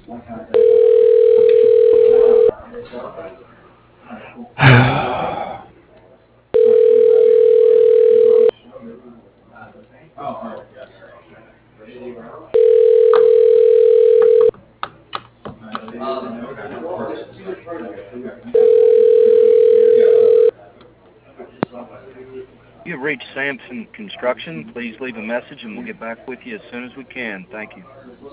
You have reached Sampson Construction. Please leave a message and we'll get back with you as soon as we can. Thank you.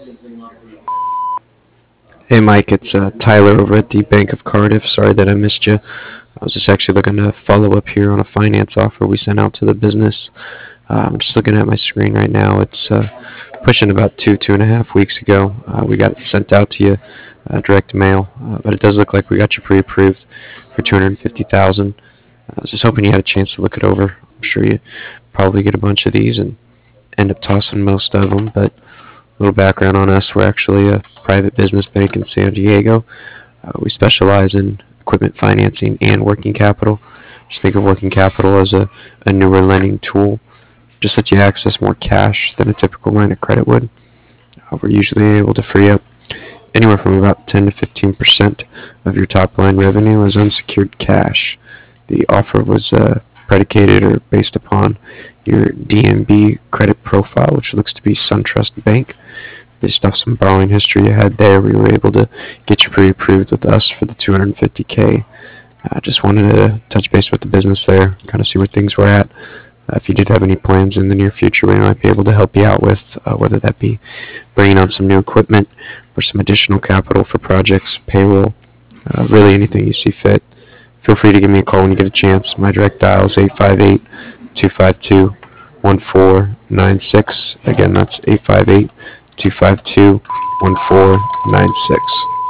Hey Mike, it's Tyler over at the Bank of Cardiff. Sorry that I missed you. I was just actually looking to follow up here on a finance offer we sent out to the business. I'm just looking at my screen right now. It's pushing about 2.5 weeks ago. We got it sent out to you, direct mail, but it does look like we got you pre-approved for 250,000. I was just hoping you had a chance to look it over. I'm sure you probably get a bunch of these and end up tossing most of them, but a little background on us. We're actually a private business bank in San Diego. We specialize in equipment financing and working capital. Just think of working capital as a newer lending tool. Just let you access more cash than a typical line of credit would. We're usually able to free up anywhere from about 10 to 15% of your top line revenue as unsecured cash. The offer was predicated or based upon your DNB credit profile, which looks to be SunTrust Bank. Based off some borrowing history you had there, we were able to get you pre-approved with us for the 250K. I just wanted to touch base with the business there, kind of see where things were at. If you did have any plans in the near future we might be able to help you out with, whether that be bringing on some new equipment or some additional capital for projects, payroll, really anything you see fit. Feel free to give me a call when you get a chance. My direct dial is 858-252-1496. Again, that's 858-252-1496.